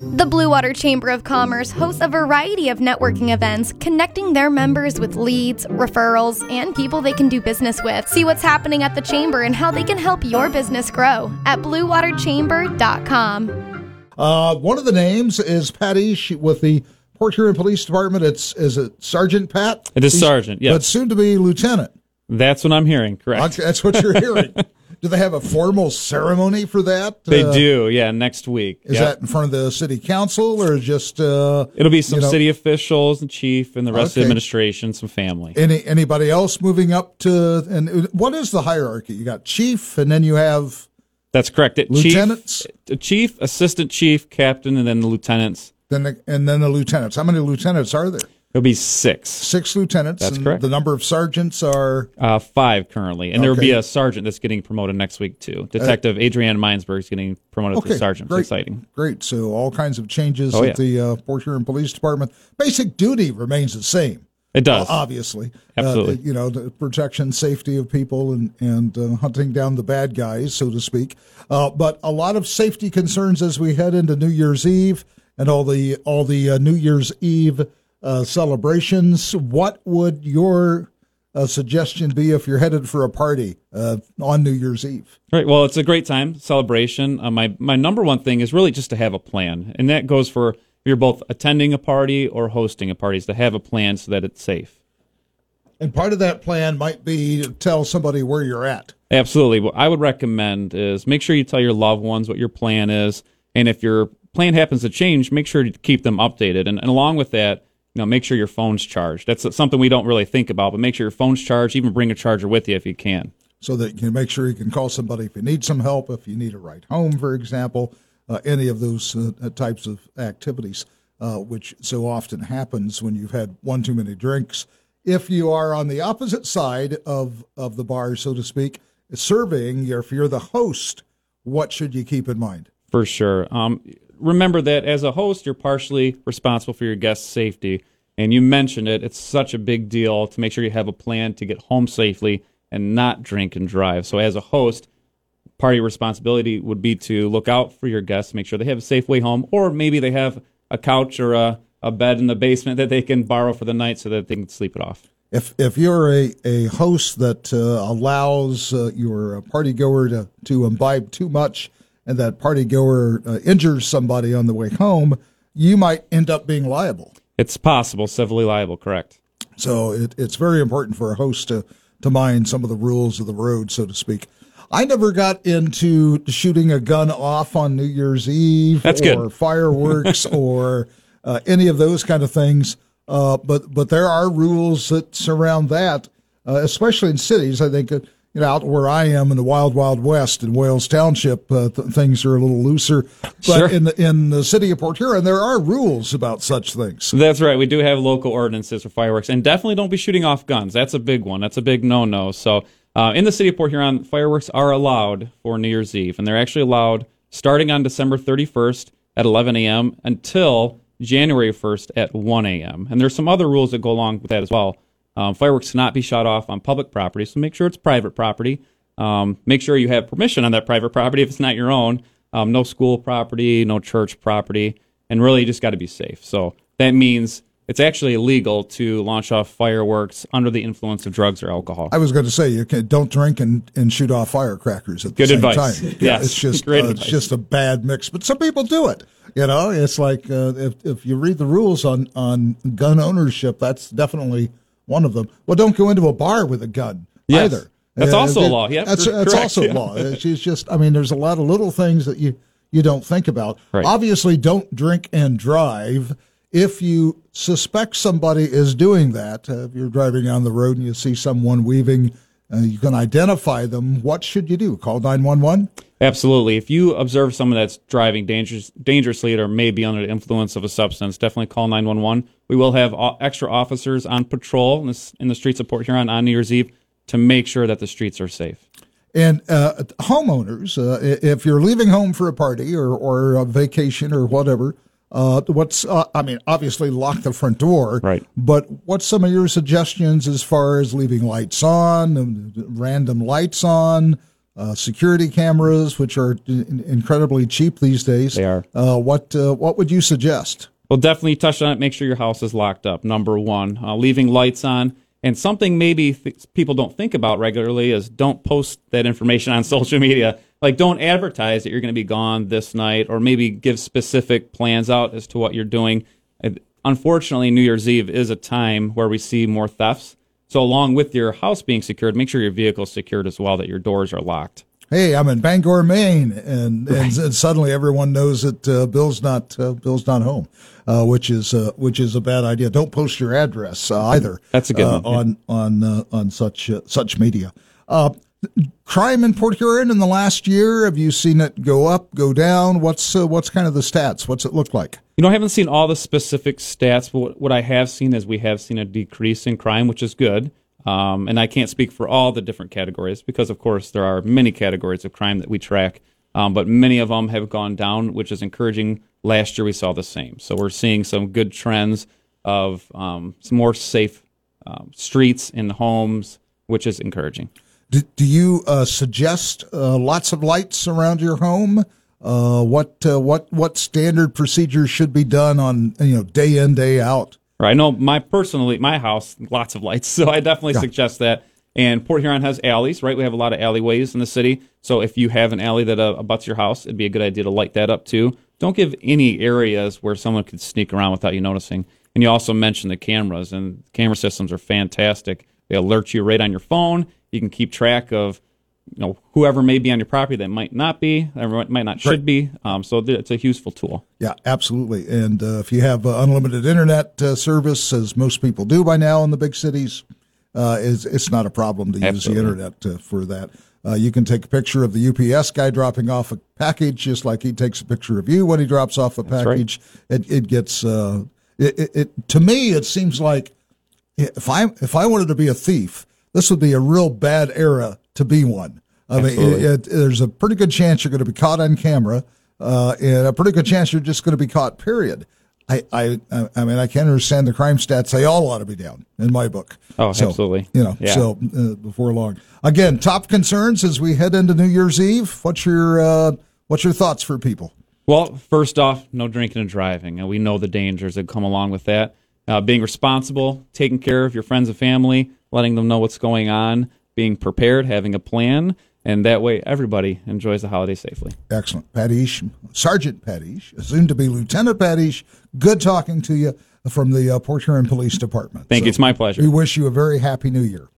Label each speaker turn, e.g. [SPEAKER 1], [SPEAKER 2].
[SPEAKER 1] The Blue Water Chamber of Commerce hosts a variety of networking events, connecting their members with leads, referrals, and people they can do business with. See what's happening at the Chamber and how they can help your business grow at bluewaterchamber.com.
[SPEAKER 2] One of the names is Patty with the Port Huron Police Department. Is it Sergeant Pat?
[SPEAKER 3] It is Sergeant, yes.
[SPEAKER 2] But soon to be Lieutenant.
[SPEAKER 3] That's what I'm hearing, correct.
[SPEAKER 2] That's what you're hearing. Do they have a formal ceremony for that?
[SPEAKER 3] They do, yeah, next week.
[SPEAKER 2] Is that in front of the city council or just...
[SPEAKER 3] It'll be some city officials, the chief, and the rest of the administration, some family.
[SPEAKER 2] Anybody else moving up to... And what is the hierarchy? You got chief, and then you have...
[SPEAKER 3] That's correct.
[SPEAKER 2] Lieutenants?
[SPEAKER 3] Chief, assistant chief, captain, and then the lieutenants.
[SPEAKER 2] And then the lieutenants. How many lieutenants are there?
[SPEAKER 3] It'll be 6.
[SPEAKER 2] 6 lieutenants.
[SPEAKER 3] That's
[SPEAKER 2] and
[SPEAKER 3] correct.
[SPEAKER 2] The number of sergeants are...
[SPEAKER 3] 5 currently. And there will be a sergeant that's getting promoted next week, too. Detective Adrienne Meinsberg is getting promoted to sergeant.
[SPEAKER 2] Great.
[SPEAKER 3] It's exciting.
[SPEAKER 2] Great. So all kinds of changes at the Port Huron Police Department. Basic duty remains the same.
[SPEAKER 3] It does.
[SPEAKER 2] Obviously.
[SPEAKER 3] Absolutely.
[SPEAKER 2] The protection, safety of people and hunting down the bad guys, so to speak. But a lot of safety concerns as we head into New Year's Eve and all the New Year's Eve celebrations. What would your suggestion be if you're headed for a party on New Year's Eve?
[SPEAKER 3] Right. Well, it's a great time, celebration. My number one thing is really just to have a plan, and that goes for if you're both attending a party or hosting a party, is to have a plan so that it's safe.
[SPEAKER 2] And part of that plan might be to tell somebody where you're at. Absolutely.
[SPEAKER 3] What I would recommend is make sure you tell your loved ones what your plan is, and if your plan happens to change, make sure to keep them updated. And along with that, make sure your phone's charged. That's something we don't really think about, but make sure your phone's charged. Even bring a charger with you if you can. So that you can make sure you can call somebody if you need some help, if you need a ride home, for example, any of those types of activities, which so often happens when you've had one too many drinks. If you are on the opposite side of the bar, so to speak, serving, if you're the host, what should you keep in mind? For sure. Remember that as a host, you're partially responsible for your guests' safety. And you mentioned it. It's such a big deal to make sure you have a plan to get home safely and not drink and drive. So as a host, part of your responsibility would be to look out for your guests, make sure they have a safe way home, or maybe they have a couch or a bed in the basement that they can borrow for the night so that they can sleep it off. If you're a host that allows your partygoer to imbibe too much, and that partygoer injures somebody on the way home, you might end up being liable. It's possible, civilly liable, correct. So it's very important for a host to mind some of the rules of the road, so to speak. I never got into shooting a gun off on New Year's Eve. That's or good. Fireworks or any of those kind of things. But there are rules that surround that, especially in cities. I think out where I am in the wild, wild west in Wales Township, things are a little looser. But sure. in the city of Port Huron, there are rules about such things. That's right. We do have local ordinances for fireworks. And definitely don't be shooting off guns. That's a big one. That's a big no-no. So in the city of Port Huron, fireworks are allowed for New Year's Eve. And they're actually allowed starting on December 31st at 11 a.m. until January 1st at 1 a.m. And there's some other rules that go along with that as well. Fireworks cannot be shot off on public property, so make sure it's private property. Make sure you have permission on that private property if it's not your own. No school property, no church property, and really you just got to be safe. So that means it's actually illegal to launch off fireworks under the influence of drugs or alcohol. I was going to say, don't drink and shoot off firecrackers at the same time. Good advice. Yes. It's just it's just a bad mix, but some people do it. It's like if you read the rules on gun ownership, that's definitely one of them. Well, don't go into a bar with a gun either. That's also a law. Yeah, that's also a law. It's just, there's a lot of little things that you don't think about. Right. Obviously, don't drink and drive. If you suspect somebody is doing that, if you're driving down the road and you see someone weaving, you can identify them. What should you do? Call 911? Absolutely. If you observe someone that's driving dangerously or may be under the influence of a substance, definitely call 911. We will have extra officers on patrol in the streets of Port Huron on New Year's Eve to make sure that the streets are safe. And homeowners, if you're leaving home for a party or a vacation or whatever, obviously lock the front door. Right. But what's some of your suggestions as far as leaving lights on, random lights on,
[SPEAKER 2] security cameras, which are incredibly cheap these days.
[SPEAKER 3] They are.
[SPEAKER 2] What would you suggest?
[SPEAKER 3] Well, definitely touch on it. Make sure your house is locked up. Number one, leaving lights on. And something maybe people don't think about regularly is don't post that information on social media. Like, don't advertise that you're going to be gone this night, or maybe give specific plans out as to what you're doing. Unfortunately, New Year's Eve is a time where we see more thefts. So along with your house being secured, make sure your vehicle is secured as well, that your doors are locked.
[SPEAKER 2] Hey, I'm in Bangor, Maine, and suddenly everyone knows that Bill's not home, which is a bad idea. Don't post your address either.
[SPEAKER 3] That's a good one.
[SPEAKER 2] On such media. Crime in Port Huron in the last year, have you seen it go up, go down? What's kind of the stats? What's it look like?
[SPEAKER 3] I haven't seen all the specific stats, but what I have seen is we have seen a decrease in crime, which is good. And I can't speak for all the different categories because, of course, there are many categories of crime that we track, but many of them have gone down, which is encouraging. Last year we saw the same. So we're seeing some good trends of some more safe streets and homes, which is encouraging.
[SPEAKER 2] Do you suggest lots of lights around your home? What standard procedures should be done on day in, day out?
[SPEAKER 3] Right. I know my house, lots of lights, so I definitely suggest that. And Port Huron has alleys, right? We have a lot of alleyways in the city. So if you have an alley that abuts your house, it'd be a good idea to light that up too. Don't give any areas where someone could sneak around without you noticing. And you also mentioned the cameras, and camera systems are fantastic. They alert you right on your phone. You can keep track of whoever may be on your property that might not be, or might not should be. So it's a useful tool.
[SPEAKER 2] Yeah, absolutely. And if you have unlimited internet service, as most people do by now in the big cities, it's not a problem to use the internet for that. You can take a picture of the UPS guy dropping off a package, just like he takes a picture of you when he drops off a package. Right. It gets to me, it seems like if I wanted to be a thief, this would be a real bad era to be one. I mean, there's a pretty good chance you're going to be caught on camera, and a pretty good chance you're just going to be caught, period. I mean, I can't understand the crime stats. They all ought to be down in my book.
[SPEAKER 3] Oh, so, absolutely.
[SPEAKER 2] So before long. Again, top concerns as we head into New Year's Eve. What's your thoughts for people?
[SPEAKER 3] Well, first off, no drinking and driving. And we know the dangers that come along with that. Being responsible, taking care of your friends and family, letting them know what's going on, being prepared, having a plan, and that way everybody enjoys the holiday safely.
[SPEAKER 2] Excellent. Pat Eash, Sergeant Pat Eash, soon to be Lieutenant Pat Eash, good talking to you from the Port Huron Police Department.
[SPEAKER 3] Thank you. It's my pleasure.
[SPEAKER 2] We wish you a very happy New Year.